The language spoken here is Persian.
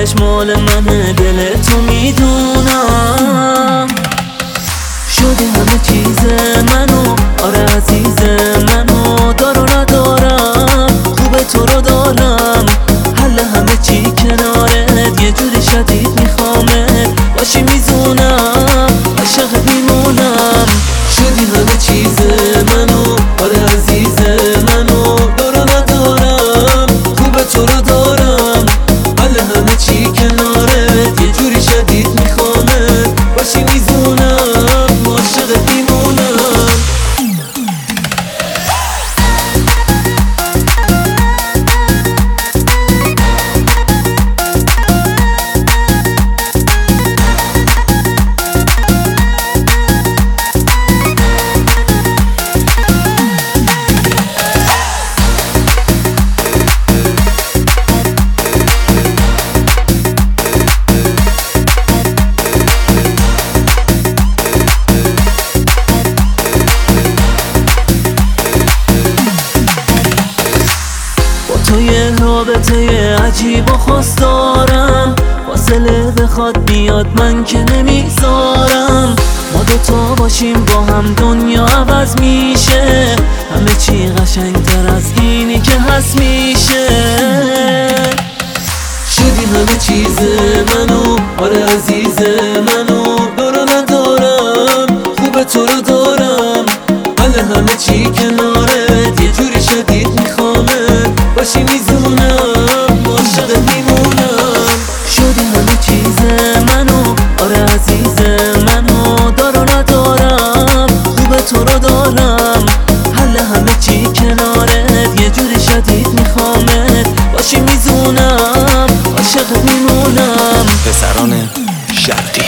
دلش مال منه، دل تو میدونم. شدی همه چیز منو، آره عزیز منو، دار و ندارم، خوبه تو رو دارم، حل همه چی کنارت، یه جوری شدید میخوامت باشی میزونم، عاشق میمونم. شدی همه چیز منو، آره عزیز منو، دار و ندارم، خوبه تو رو دارم، حل همه چی کنارت، یه جوری شدید میخوامت باشی میزونم، عاشق میمونم. تو یه رابطه عجیب و خاص دارم، فاصله بخواد بیاد من که نمیذارم، ما دوتا باشیم با هم دنیا عوض میشه، همه چی قشنگتر از اینی که هست میشه. شدی همه چیز منو، آره عزیز منو، دار و ندارم، خوبه تو رو دارم، حل همه چی کنارت، یه جوری شدید میخوامت باشی میزونم، عاشق میمونم. شدی همه چیز منو، آره عزیز منو، دار و ندارم، خوبه تو رو دارم، حل همه چی کنارت، یه جوری شدید میخوامت باشی میزونم، عاشق میمونم. پسران شرقی